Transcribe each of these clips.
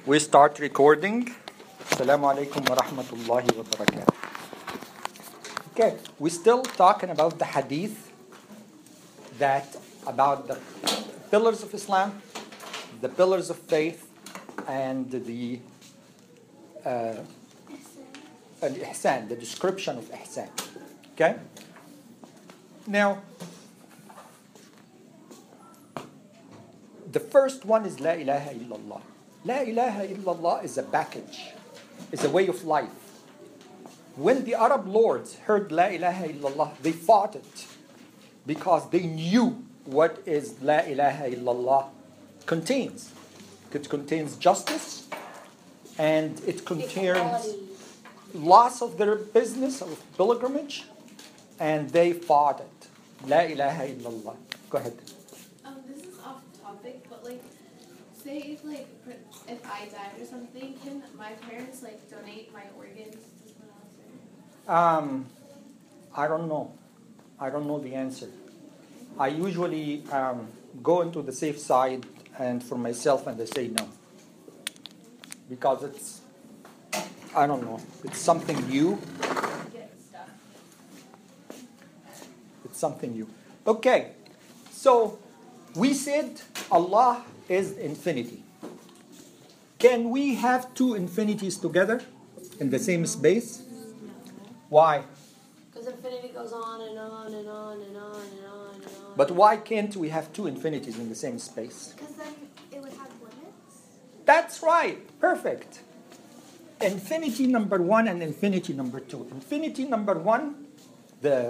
We start recording. Assalamu alaikum wa rahmatullahi wa barakatuh. Okay, we're still talking about the hadith about the pillars of Islam, the pillars of faith, and the al-ihsan, the description of ihsan. Okay? Now, the first one is La ilaha illallah. La ilaha illallah is a package, is a way of life. When the Arab lords heard La ilaha illallah, they fought it because they knew what is La ilaha illallah contains. It contains justice and it contains loss of their business of pilgrimage, and they fought it. La ilaha illallah. Go ahead. This is off topic, but say if I died or something, can my parents donate my organs to someone else? I don't know. I don't know the answer. I usually go into the safe side and for myself, and they say no, because I don't know. It's something new. It's something new. Okay, so we said Allah is infinity. Can we have two infinities together in the same space? Why? Because infinity goes on and on and on and on and on and on. But why can't we have two infinities in the same space? Because then it would have limits. That's right. Perfect. Infinity number one and infinity number two. Infinity number one, the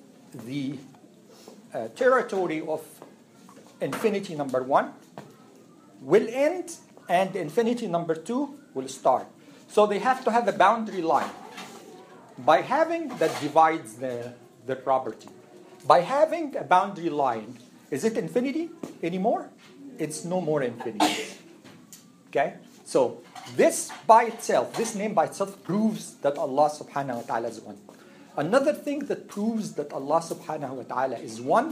territory of infinity number one will end, and infinity number two will start. So they have to have a boundary line. By having that divides the property. By having a boundary line, is it infinity anymore? It's no more infinity. Okay? So this by itself, this name by itself proves that Allah subhanahu wa ta'ala is one. Another thing that proves that Allah subhanahu wa ta'ala is one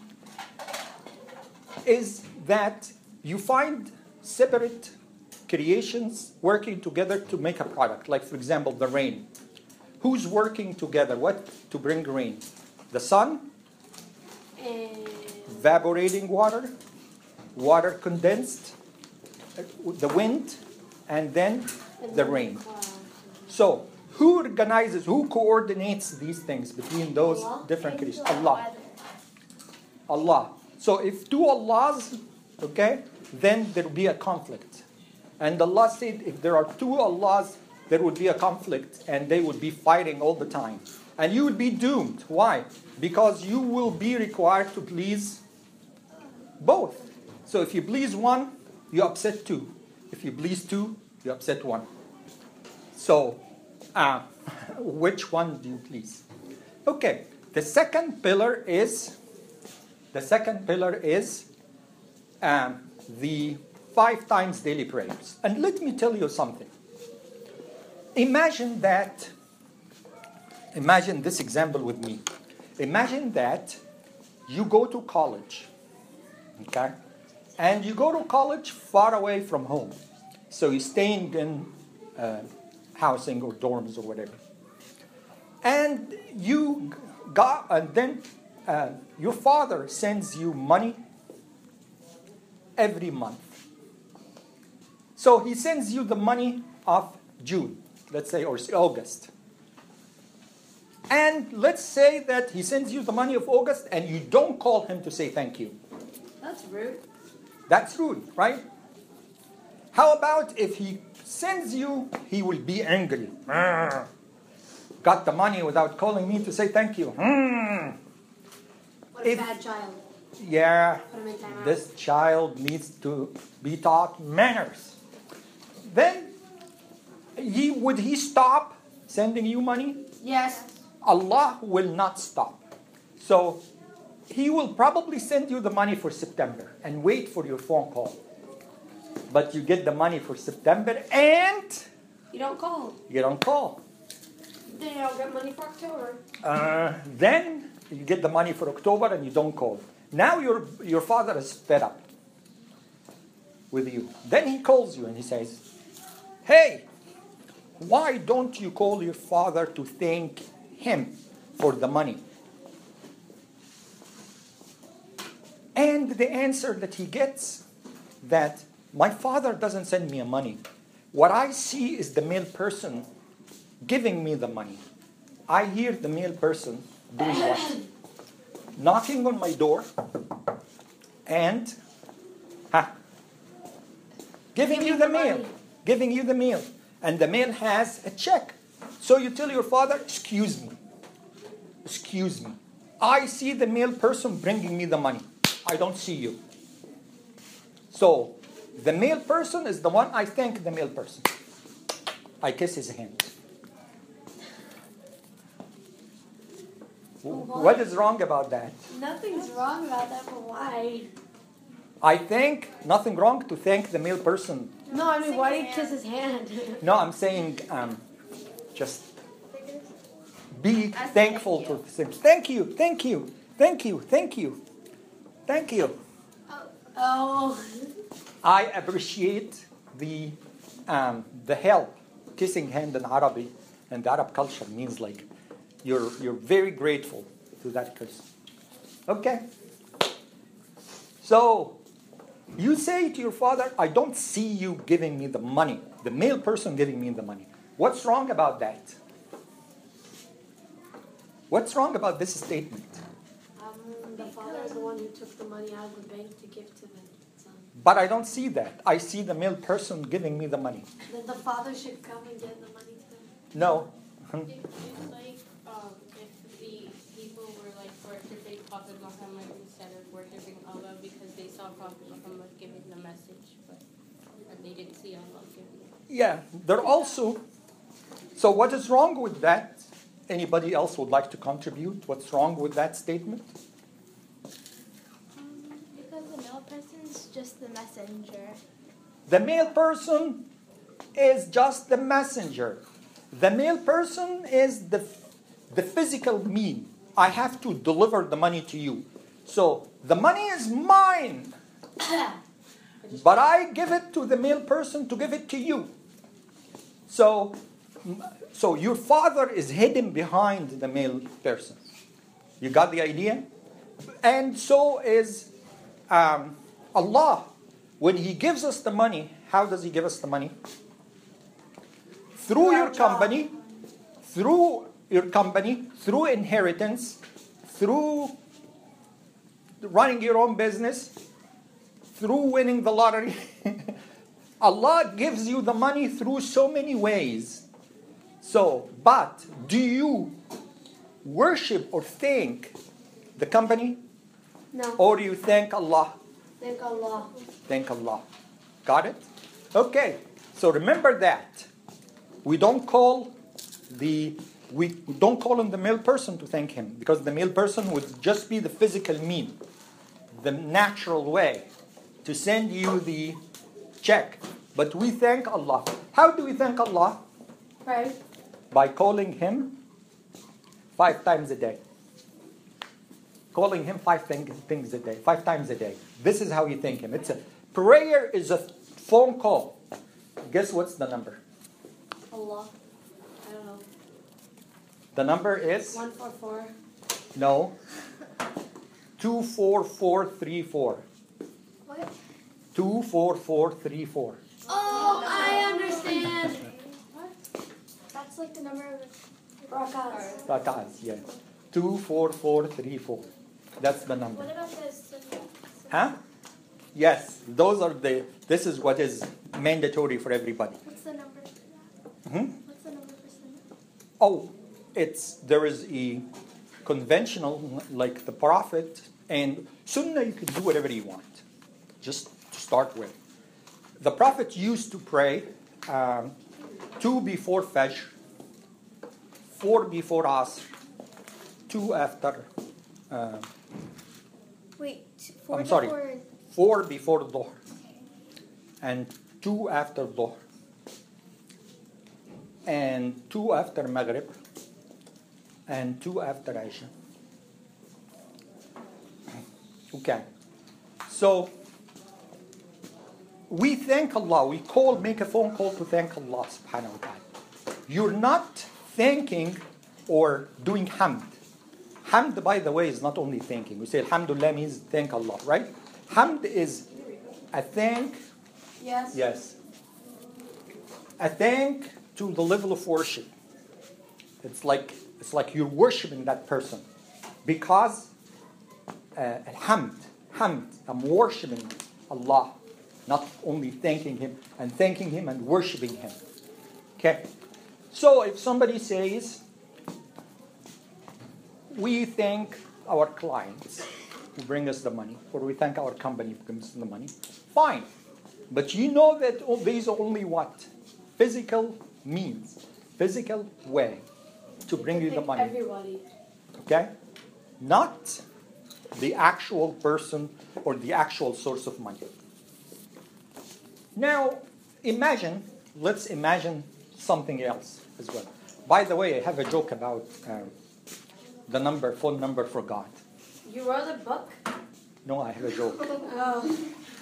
is that you find separate creations working together to make a product. Like, for example, the rain. Who's working together? What to bring rain? The sun, evaporating water, water condensed, the wind, and then the rain. So, who organizes, who coordinates these things between those different creations? Allah. Allah. So if two Allahs, okay, then there will be a conflict. And Allah said if there are two Allahs, there would be a conflict and they would be fighting all the time. And you would be doomed. Why? Because you will be required to please both. So if you please one, you upset two. If you please two, you upset one. So, which one do you please? Okay, the second pillar is the 5 times daily prayers. And let me tell you something. Imagine this example with me. Imagine that you go to college, okay? And you go to college far away from home. So you're staying in housing or dorms or whatever. And then your father sends you money every month. So he sends you the money of June, let's say, or August. And let's say that he sends you the money of August and you don't call him to say thank you. That's rude. That's rude, right? How about if he sends you, he will be angry. Got the money without calling me to say thank you. What a bad child. Yeah, Put him in timeout. this child needs to be taught manners. Then, would he stop sending you money? Yes. Allah will not stop. So, he will probably send you the money for September and wait for your phone call. But you get the money for September and You don't call. you don't call. Then you don't get money for October. Then you get the money for October and you don't call. Now your father is fed up with you. Then he calls you and he says, hey, why don't you call your father to thank him for the money? And the answer that he gets, that my father doesn't send me money. What I see is the male person giving me the money. I hear the male person doing what? Knocking on my door and giving you the mail. money. Giving you the mail. And the mail has a check. So you tell your father, excuse me. Excuse me. I see the male person bringing me the money. I don't see you. So the male person is the one I thank the male person. I kiss his hand. What is wrong about that? Nothing's wrong about that, but why? I think nothing wrong to thank the male person. No, I mean, why do you kiss his hand? No, I'm saying just be thankful to the things. Thank you, thank you, thank you, thank you, thank you. Oh. I appreciate the help. Kissing hand in Arabic and the Arab culture means like you're very grateful to that person. Okay. So you say to your father, I don't see you giving me the money. The male person giving me the money. What's wrong about that? What's wrong about this statement? The father is the one who took the money out of the bank to give to the son. But I don't see that. I see the male person giving me the money. Then the father should come and give the money to him. No. It's like if the people were like worshiping Prophet Muhammad instead of worshiping Allah because they saw Prophet Muhammad giving the message, but they didn't see Allah giving it. Yeah, they're also. So what is wrong with that? Anybody else would like to contribute? What's wrong with that statement? Because the male person's just the messenger. The male person is just the messenger. The male person is the physical mean. I have to deliver the money to you. So the money is mine. But I give it to the male person to give it to you. So your father is hidden behind the male person. You got the idea? And so is Allah. When He gives us the money, how does He give us the money? Through your company, through inheritance, through running your own business, through winning the lottery. Allah gives you the money through so many ways. So, but do you worship or thank the company? No. Or do you thank Allah? Thank Allah. Thank Allah. Got it? Okay. So remember that. We don't call on the male person to thank him, because the male person would just be the physical mean, the natural way to send you the check. But we thank Allah. How do we thank Allah? Right. By calling Him 5 times a day. Calling Him 5 things a day, 5 times a day. This is how you thank Him. Prayer is a phone call. Guess what's the number? Allah. I don't know. The number is? 144. No. 24434. What? 24434. Oh, I understand. That's like the number of Rakats. Rakats, yeah. 24434. That's the number. What about the sunnah? Huh? Yes, this is what is mandatory for everybody. What's the number for that? Hmm? What's the number for sunnah? Oh, there is a conventional, like the Prophet, and Sunnah you can do whatever you want. Just to start with. The Prophet used to pray 2 before Fajr, 4 before Asr, 2 after. Wait, 4 I'm sorry. before. 4 before Dhuhr, and 2 after Dhuhr, and 2 after Maghrib, and 2 after Isha. Okay. So, we thank Allah. We make a phone call to thank Allah subhanahu wa ta'ala. You're not thanking or doing hamd. Hamd, by the way, is not only thanking. We say alhamdulillah means thank Allah, right? Hamd is a thank. Yes. Yes. A thank to the level of worship. It's like you're worshiping that person. Because hamd, I'm worshiping Allah. Not only thanking Him and worshiping Him. Okay? So if somebody says, we thank our clients who bring us the money, or we thank our company who brings us the money, fine. But you know that these are only what? Physical means, physical way to bring you the money. Everybody. Okay? Not the actual person or the actual source of money. Now, let's imagine something else as well. By the way, I have a joke about the phone number for God. You wrote a book? No, I have a joke. Oh.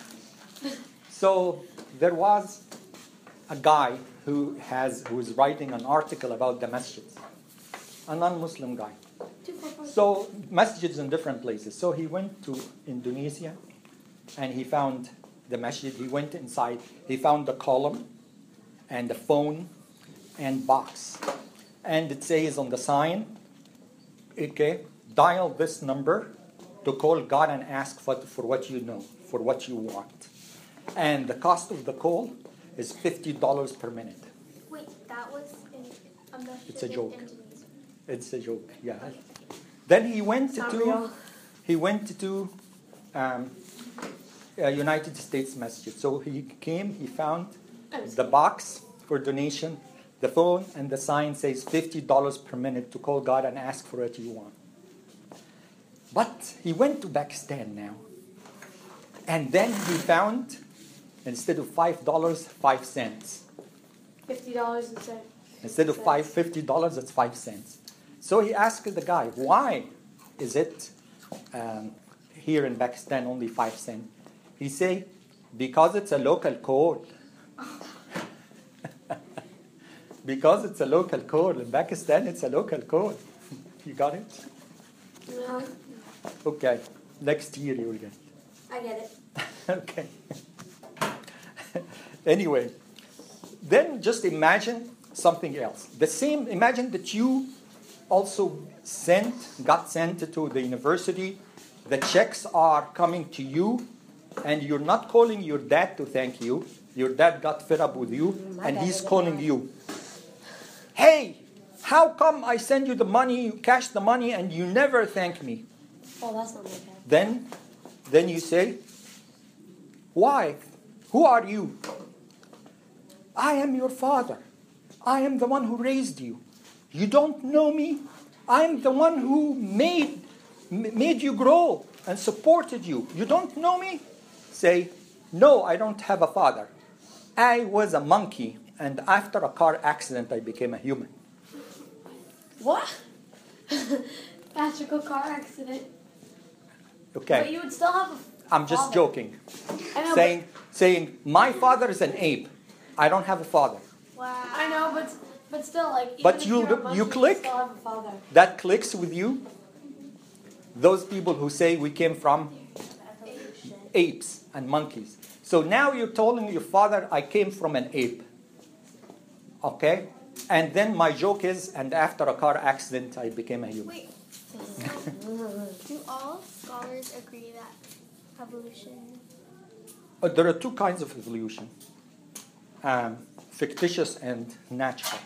So there was a guy who is writing an article about the masjids, a non-Muslim guy. So masjids in different places. So he went to Indonesia, and he found the masjid. He went inside. He found the column, and the phone, and box, and it says on the sign, okay, dial this number to call God and ask for what you know, for what you want. And the cost of the call is $50 per minute. Wait, that was in It's a joke. Indonesia. It's a joke, yeah. Then he went Not to real. United States Masjid. So he came, he found the box for donation, the phone, and the sign says $50 per minute to call God and ask for what you want. But he went to Pakistan now. And then he found, instead of $5, 5 cents. $50 instead. Instead of $50, it's 5 cents. So he asked the guy, why is it here in Pakistan only 5 cents? He said, because it's a local code. Because it's a local code. In Pakistan, it's a local code. You got it? No, Okay. Next year you will get it. I get it. Okay. Anyway, then just imagine something else. Imagine that you also got sent to the university. The checks are coming to you, and you're not calling your dad to thank you. Your dad got fed up with you, and he's calling you. Hey, how come I send you the money, you cash the money, and you never thank me? Oh, that's not my dad. Then you say, why? Who are you? I am your father. I am the one who raised you. You don't know me? I am the one who made you grow and supported you. You don't know me? Say, no, I don't have a father. I was a monkey, and after a car accident, I became a human. What? Tragical car accident. Okay. But you would still have a I'm just father. joking. I know, Saying, my father is an ape. I don't have a father. Wow. I know, but still, like, even But if you you're a monkey, you click? still have a father. That clicks with you? Those people who say we came from apes and monkeys. So now you're telling your father, I came from an ape. Okay? And then my joke is, and after a car accident, I became a human. Wait. Do all scholars agree that evolution? There are two kinds of evolution. Fictitious and natural.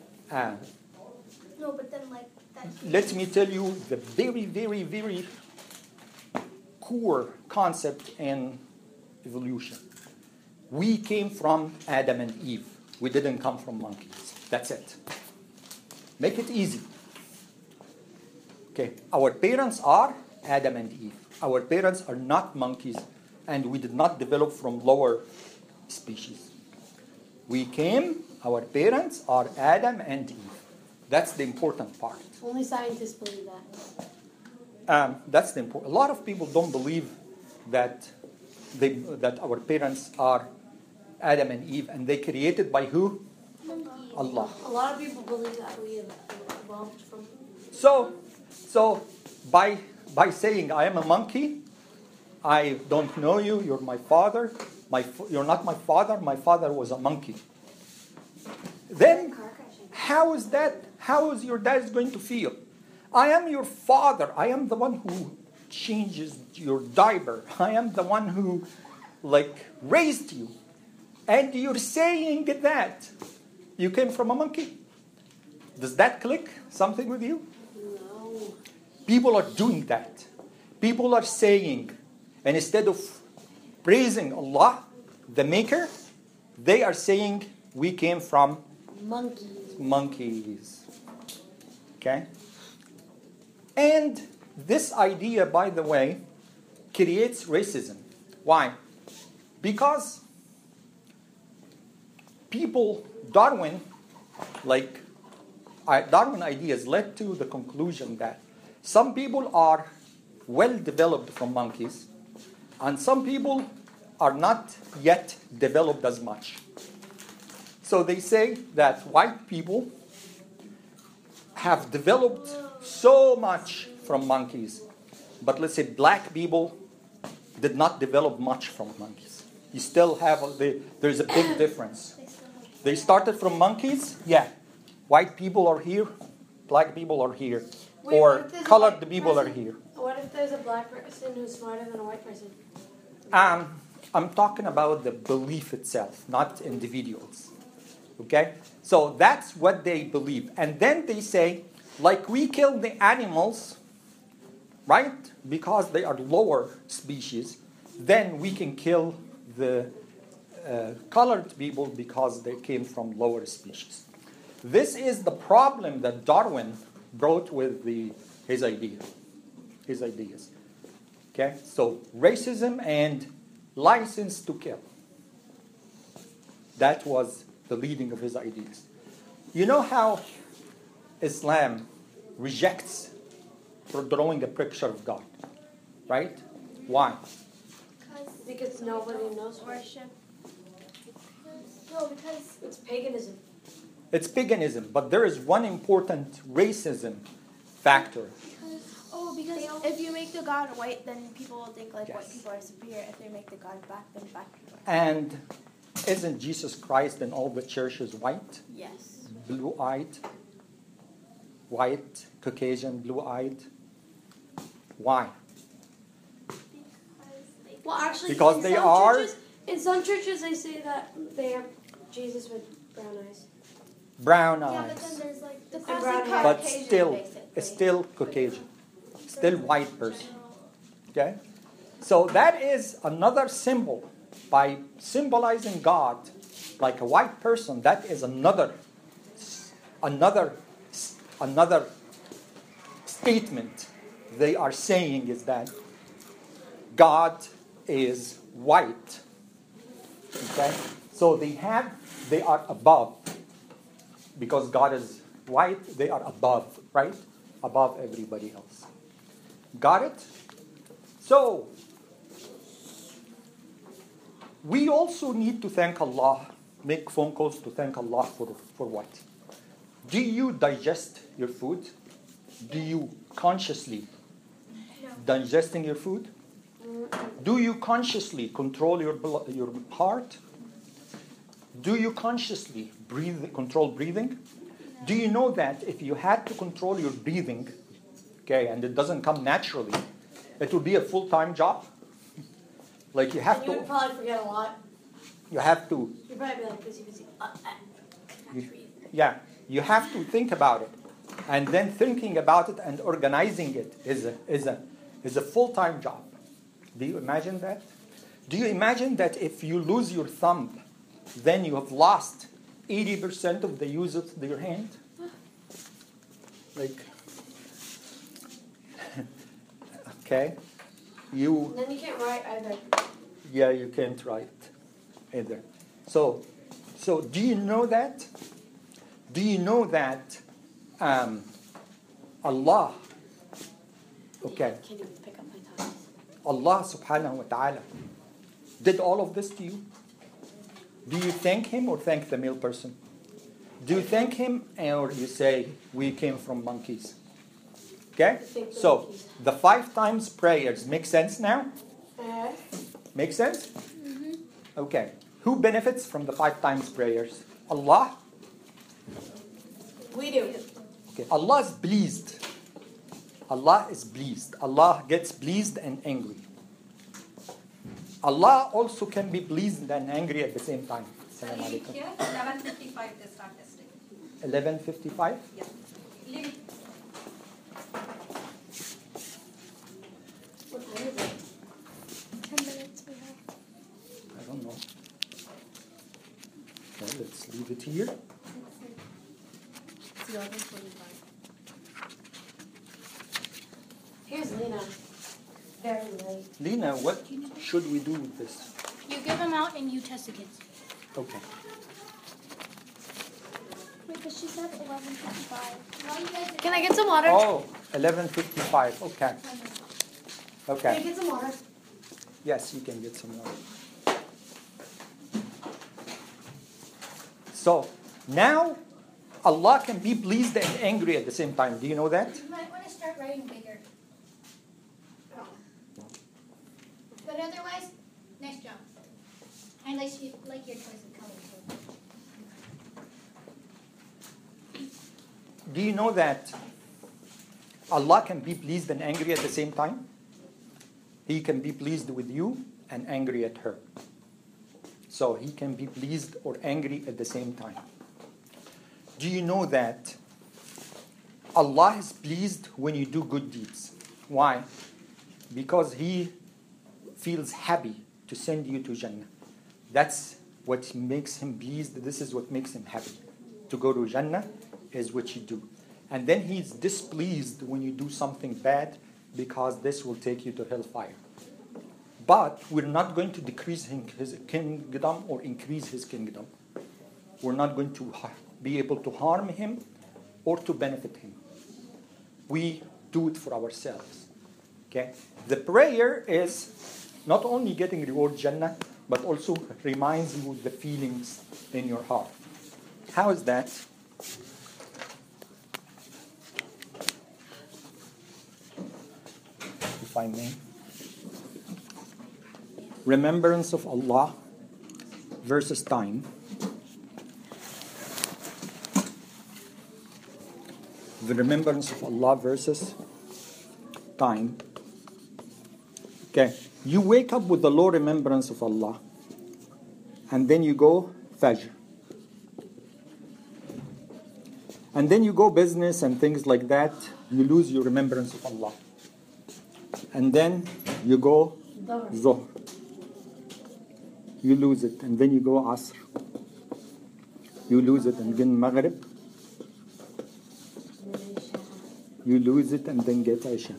No, but then like that. Let me tell you the very, very, very core concept in evolution. We came from Adam and Eve. We didn't come from monkeys. That's it. Make it easy. Okay, our parents are Adam and Eve. Our parents are not monkeys, and we did not develop from lower species. Our parents are Adam and Eve. That's the important part. Only scientists believe that. That's the important. A lot of people don't believe that our parents are Adam and Eve, and they created by who? Allah. A lot of people believe that we evolved from. So by saying I am a monkey, I don't know you, you're my father, you're not my father was a monkey. Then how is your dad going to feel? I am your father, I am the one who changes your diaper, I am the one who raised you, and you're saying that you came from a monkey. Does that click something with you? No. People are doing that. People are saying, and instead of praising Allah, the Maker, they are saying we came from monkeys. Okay? And this idea, by the way, creates racism. Why? Because Darwin ideas led to the conclusion that some people are well developed from monkeys, and some people are not yet developed as much. So they say that white people have developed so much from monkeys, but let's say black people did not develop much from monkeys. You still have, there's a big difference. They started from monkeys, yeah. White people are here, black people are here, or colored people are here. What if there's a black person who's smarter than a white person? I'm talking about the belief itself, not individuals. Okay? So that's what they believe. And then they say, we kill the animals, right? Because they are lower species, then we can kill the colored people because they came from lower species. This is the problem that Darwin brought with his ideas. Okay? So racism and license to kill. That was the leading of his ideas. You know how Islam rejects for drawing a picture of God, right? Why? Because nobody knows Worship. No, because it's paganism. It's paganism, but there is one important racism factor. Because if you make the God white, then people will think white Yes. people are superior. If they make the God black, then black people are. And isn't Jesus Christ in all the churches white? Yes. Blue-eyed? White, Caucasian, blue-eyed? Why? Well, actually, Because they are... In some churches, they say that they have Jesus with brown eyes. Brown Yeah, but then eyes. there's the brown classic hair. But Caucasian, still basically. Caucasian. Still white person. Okay? So that is another symbol. By symbolizing God like a white person, that is another statement they are saying is that God is white. Okay? So they are above. Because God is white, they are above, right? Above everybody else. Got it? So, we also need to thank Allah, make phone calls to thank Allah for what? Do you digest your food? Do you consciously digesting your food? Do you consciously control your heart? Do you consciously control breathing? Do you know that if you had to control your breathing, okay, and it doesn't come naturally, it would be a full-time job? You have You would probably forget a lot. You have to. You'd probably be like busy. Yeah, you have to think about it, and then thinking about it and organizing it is a full-time job. Do you imagine that? Do you imagine that if you lose your thumb, then you have lost 80% of the use of your hand? Okay, And then you can't write either. Yeah, you can't write either. So do you know that? Do you know that Allah, okay, I can't even pick up my tongue. Allah subhanahu wa ta'ala did all of this to you? Do you thank him or thank the male person? Do you thank him or you say, we came from monkeys? Okay? Thank the So, monkeys. the 5 times prayers make sense now? Uh, Make sense? Okay. Who benefits from the 5 times prayers? Allah? we do. Okay. Allah is pleased. Allah is pleased. Allah gets pleased and angry. Allah also can be pleased and angry at the same time. Assalamu Leave it alaikum. here, 11:55 they start testing. 11:55? Yeah. Leave it. What time is it? 10 minutes we have. I don't know. Okay, let's leave it here. It's 11:45. Here's Lena. Very late. Lena, what should we do with this? You give them out and you test the kids. Okay. Wait, but she said 11:55. Can I get some water? Oh, 11:55. Okay. Can Okay. I get some water? Yes, you can get some more. So, now Allah can be pleased and angry at the same time. Do you know that? You might want to start writing bigger. But otherwise, nice job. I like your choice of color too. Do you know that Allah can be pleased and angry at the same time? He can be pleased with you and angry at her. So he can be pleased or angry at the same time. Do you know that Allah is pleased when you do good deeds? Why? Because He feels happy to send you to Jannah. That's what makes Him pleased. This is what makes Him happy. To go to Jannah is what you do. And then He's displeased when you do something bad because this will take you to hellfire. But we're not going to decrease His kingdom or increase His kingdom. We're not going to be able to harm Him or to benefit Him. We do it for ourselves. Okay? The prayer is not only getting reward Jannah, but also reminds you of the feelings in your heart. How is that? If I may. Remembrance of Allah versus time. The remembrance of Allah versus time. Okay, you wake up with the low remembrance of Allah, and then you go Fajr. And then you go business and things like that, you lose your remembrance of Allah. And then you go Zuhr. You lose it, and then you go Asr. You lose it, and then Maghrib. You lose it, and then get Isha.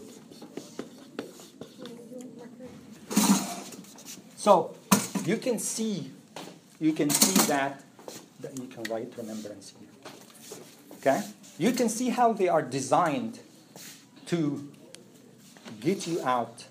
So you can see that you can write remembrance here. Okay? You can see how they are designed to get you out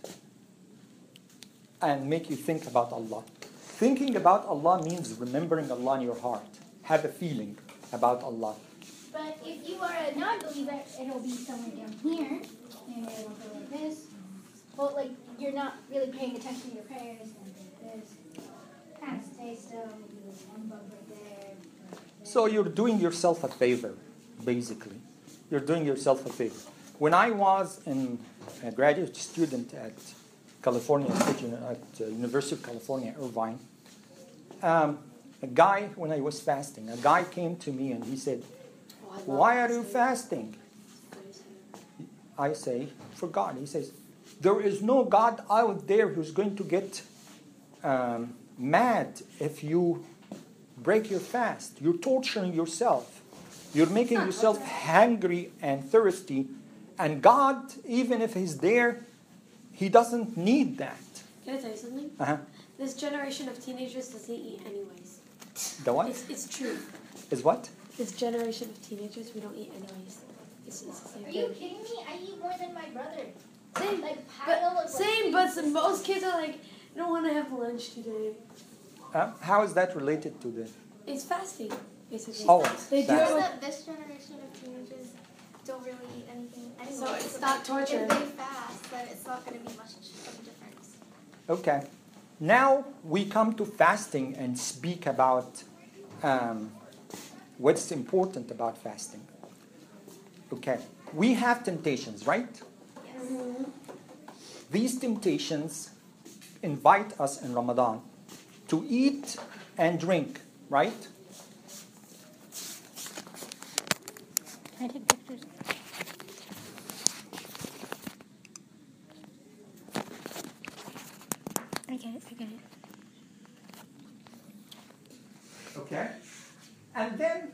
and make you think about Allah. Thinking about Allah means remembering Allah in your heart. Have a feeling about Allah. But if you are a non-believer, it'll be somewhere down here, and it will go like this. Well, like you're not really paying attention to your prayers, and this kind of stay still. Maybe there's one bug right there. So you're doing yourself a favor, basically. You're doing yourself a favor. When I was a graduate student at California State at University of California, Irvine, a guy, when I was fasting, a guy came to me and he said, "Why are you fasting?" I say, "For God." He says, "There is no God out there who's going to get mad if you break your fast. You're torturing yourself. You're making yourself hungry and thirsty. And God, even if He's there, He doesn't need that." Can I tell you something? Uh-huh. This generation of teenagers doesn't eat anyways. The what? It's true. Is what? This generation of teenagers, we don't eat anyways. It's the same Are you thing. kidding me? I eat more than my brother. Same, Like pile but of same. But most kids are like, I don't want to have lunch today. How is that related to the? It's fasting, basically. Oh, They do that's- it with, That this generation of teenagers don't really eat anything anyway. So it's not torture. If they fast, then it's not going to be much of a difference. Okay. Now we come to fasting and speak about what's important about fasting. Okay. We have temptations, right? Yes. These temptations invite us in Ramadan to eat and drink, right? I take pictures. I get it. Okay. And then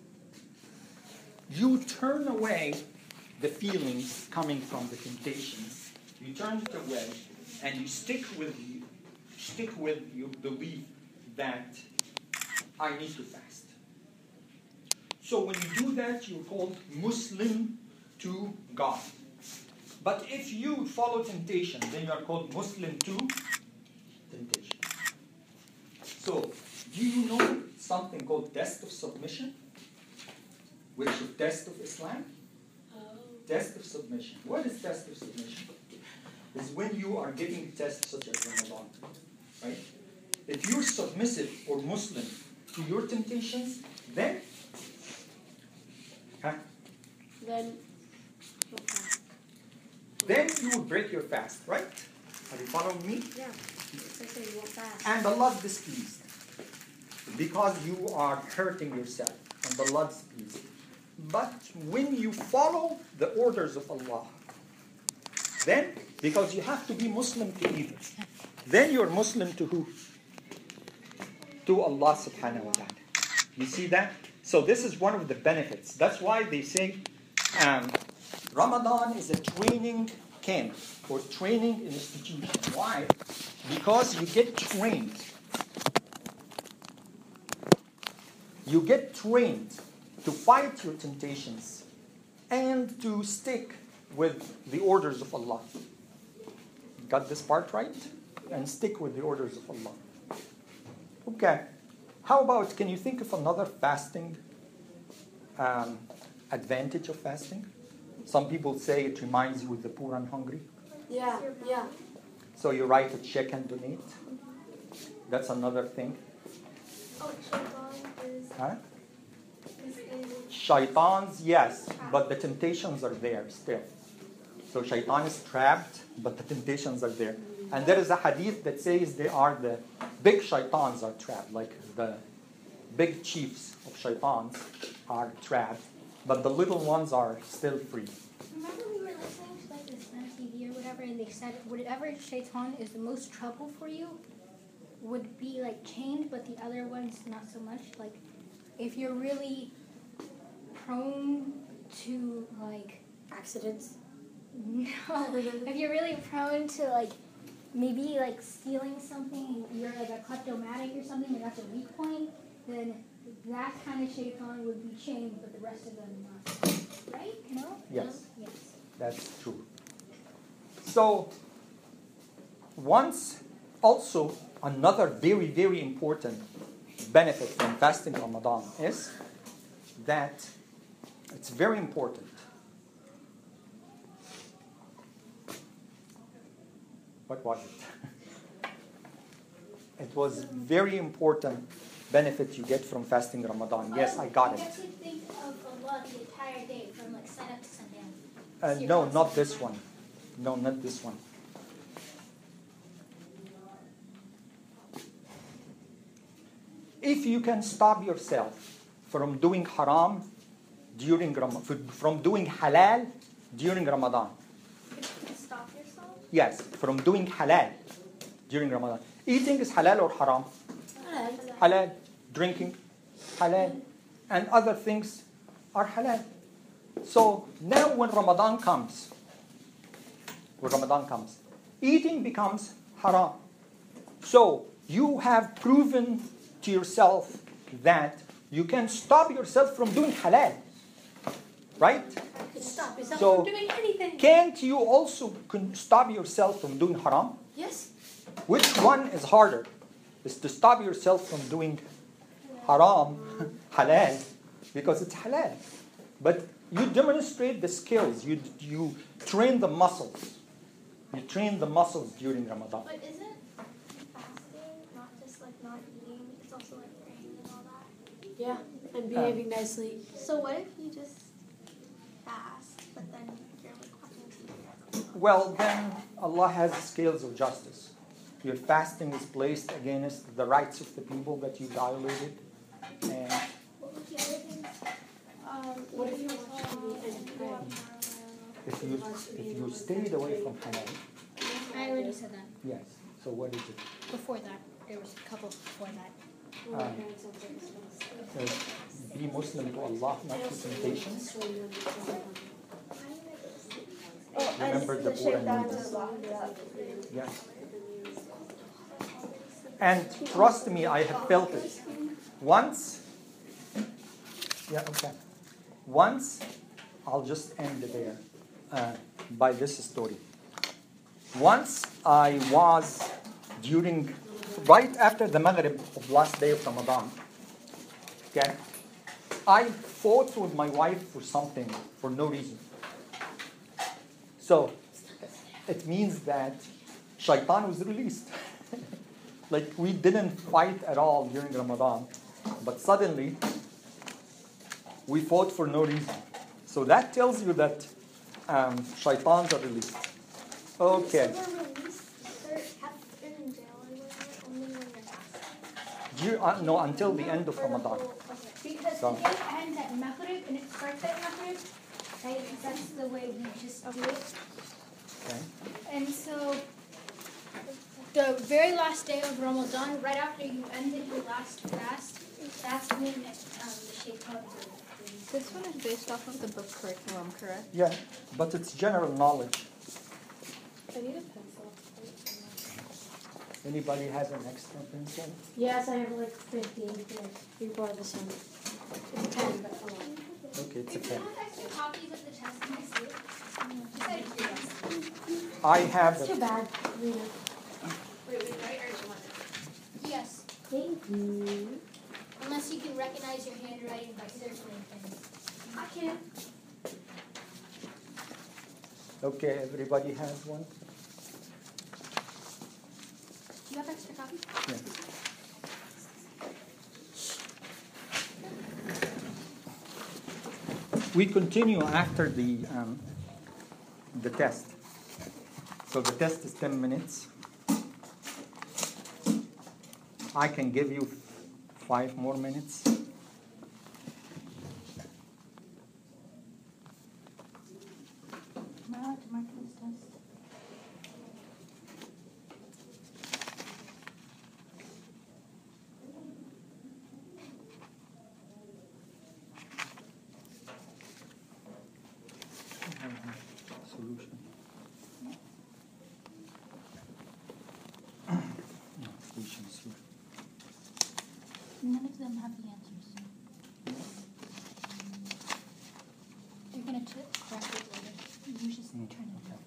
you turn away the feelings coming from the temptations. You turn it away and you stick with your belief that I need to fast. So when you do that, you're called Muslim to God. But if you follow temptation, then you are called Muslim to temptation. So, do you know something called test of submission? Which is test of Islam? Test of submission. What is test of submission? It's when you are giving tests such as Ramadan, right? If you're submissive or Muslim to your temptations, then then you will break your fast, right? Are you following me? yeah, especially you won't fast. And Allah is displeased because you are hurting yourself, and Allah is displeased. But when you follow the orders of Allah, then because you have to be Muslim to either, then you're Muslim to who? To Allah subhanahu wa ta'ala. You see that? So this is one of the benefits. That's why they say Ramadan is a training camp or training institution. Why? Because you get trained. You get trained to fight your temptations and to stick with the orders of Allah. Got this part right? And stick with the orders of Allah. Okay. How about, can you think of another fasting advantage of fasting? Some people say it reminds you of the poor and hungry. Yeah, yeah. So you write a check and donate. That's another thing. Oh, shaitan is Huh? is Shaitans, yes, but the temptations are there still. So shaitan is trapped, but the temptations are there. And there is a hadith that says they are the big shaitans are trapped, like the big chiefs of shaitans are trapped, but the little ones are still free. Remember we were listening to like this on TV or whatever, and they said whatever shaitan is the most trouble for you would be like chained, but the other ones not so much. Like if you're really prone to like Accidents. no, if you're really prone to like maybe like stealing something, you're like a kleptomatic or something, and that's a weak point, then that kind of shaitan would be chained, but the rest of them not. Right? No? Yes. Yes. That's true. So, also another very, very important benefit from fasting Ramadan is that it's very important. What was it? It was very important benefit you get from fasting Ramadan. Yes, I got You it. get to think of Allah the entire day from like sunup to sundown. No, not this one. No, not this one. If you can stop yourself from doing haram during Ramadan, from doing halal during Ramadan. Stop yourself? Yes, from doing halal during Ramadan. Eating is halal or haram? Halal. Drinking, halal. And other things are halal. So now when Ramadan comes, eating becomes haram. So you have proven to yourself that you can stop yourself from doing halal. Right? Stop yourself So- from doing anything. Can't you also stop yourself from doing haram? Yes. Which one is harder? is to stop yourself from doing haram, halal, because it's halal. But you demonstrate the skills. You train the muscles. You train the muscles during Ramadan. But isn't fasting not just like not eating? It's also like praying and all that. Yeah, and behaving nicely. So what if you just fast, but then you're like watching TV? Well, then Allah has scales of justice. Your fasting is placed against the rights of the people that you violated. And What was the other thing? What if you watch TV and pray? if you stayed away from halal, I already said that. yes. So what is it? Before that. There was a couple before that. Be Muslim to Allah, not to temptations. Remember the poor and needy. Yes. And trust me, I have felt it. Once, Once, I'll just end there by this story. Once I was right after the Maghrib of last day of Ramadan, okay, I fought with my wife for something, for no reason. So, it means that shaitan was released. Like we didn't fight at all during Ramadan, but suddenly we fought for no reason. So that tells you that shaitans are released. Okay. So they're released, they're kept in jail or whatever, only when they're fasting? No, until the end of Ramadan. Because So- the day ends at Maghrib and it starts at Maghrib. Right? That's the way we just do it. Okay. And so the very last day of Ramadan, right after you ended your last fast, that's when the shaitan This one is based off of the book curriculum, correct? Yeah, but it's general knowledge. I need a pencil. Anybody has an extra pencil? Yes, I have like 15 here. You brought this in. It's 10, but hold on. Okay, it's If you okay. have extra copies of the test, can I see it? Just out of curiosity. I have It's it. too bad. Read it. Wait, we write or do you want it? Yes. Thank you. Unless you can recognize your handwriting by circling things. I can. Okay, everybody has one? Do you have extra copies? Yeah. We continue after the test. So the test is 10 minutes. I can give you 5 more minutes. Solution. No, solution is here. None of them have the answers. You're gonna correct it later. You just turn it over.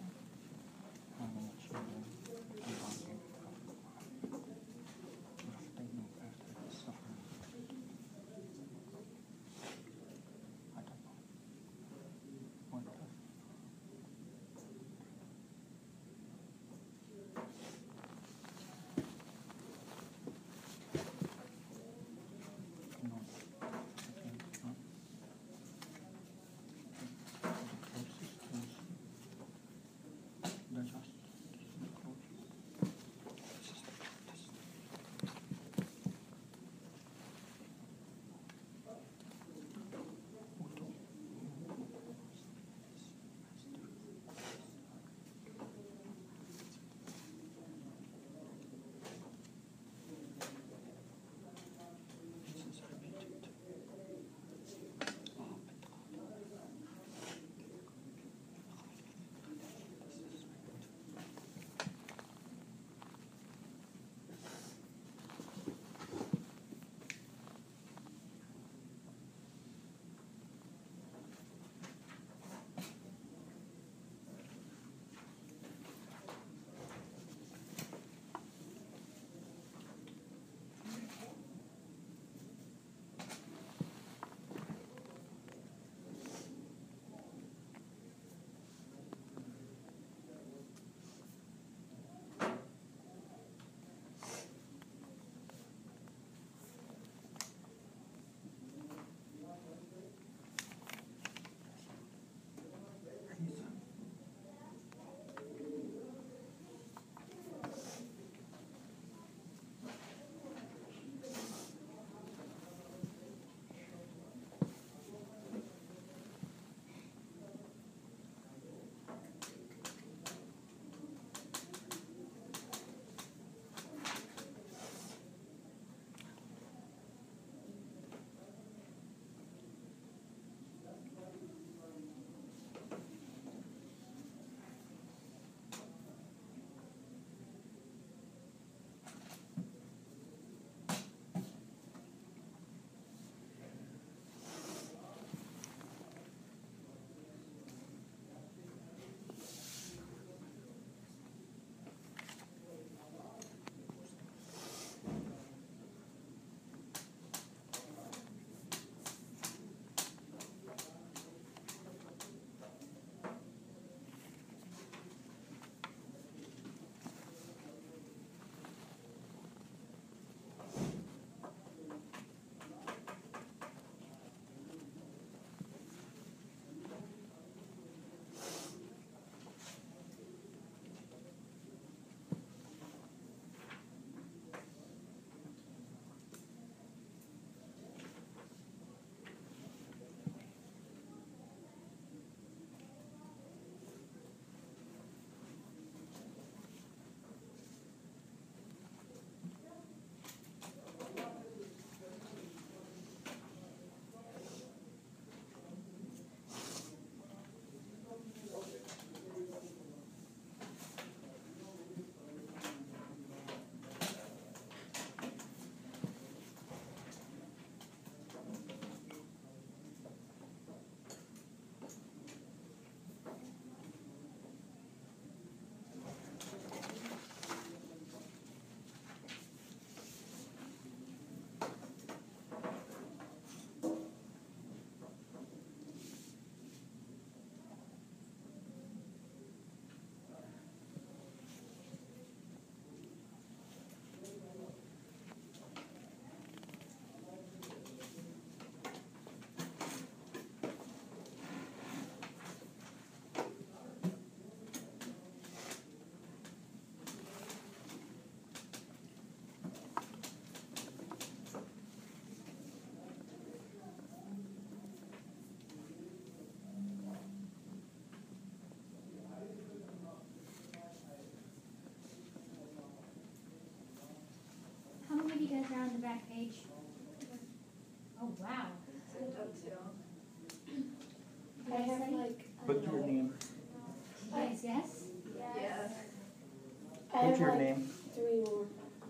I have like. Put your name. Yes, yes. Yes. I Put have your like name. 3 more.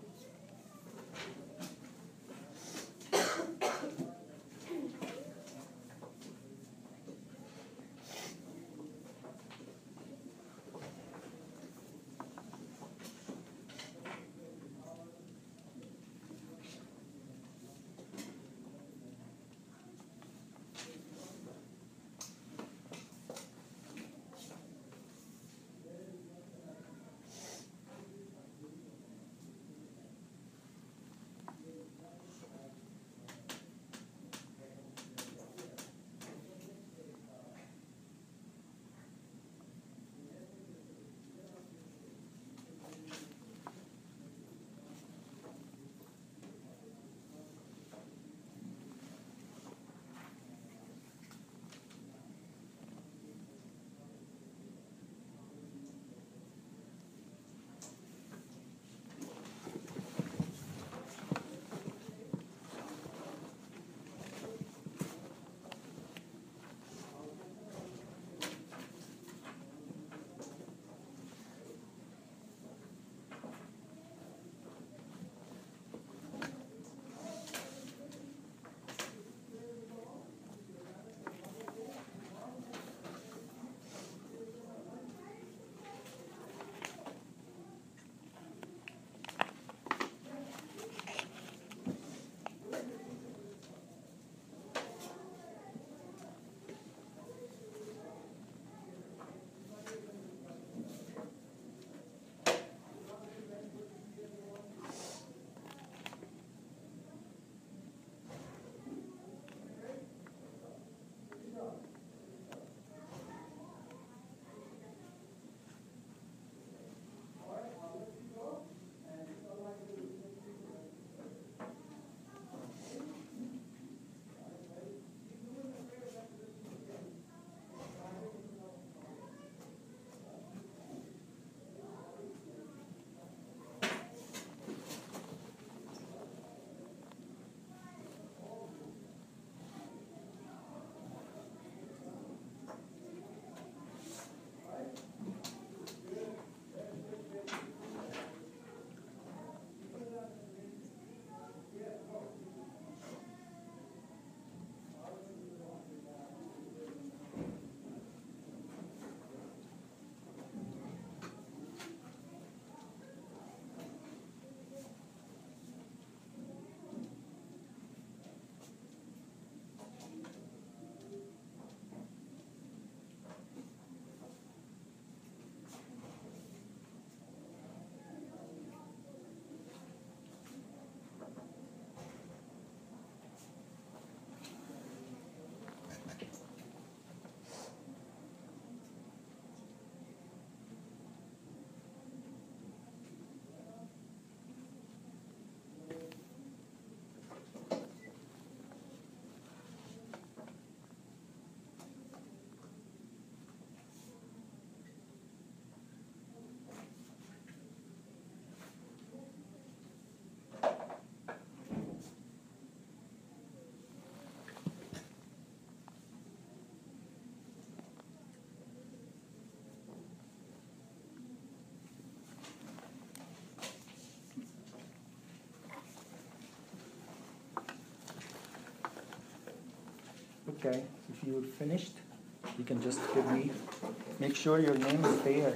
Okay, if you're finished, you can just give me, make sure your name is there.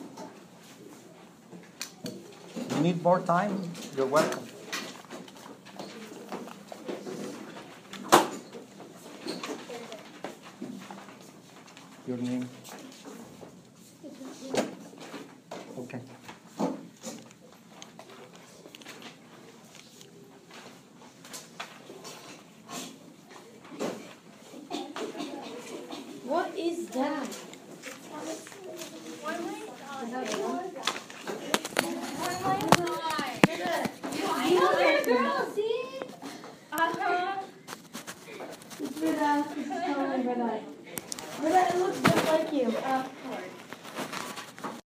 You need more time? You're welcome. Your name. Okay. What is that? Girl, see? It's Brita. This is Colin Brita. Brita, it looks just like you.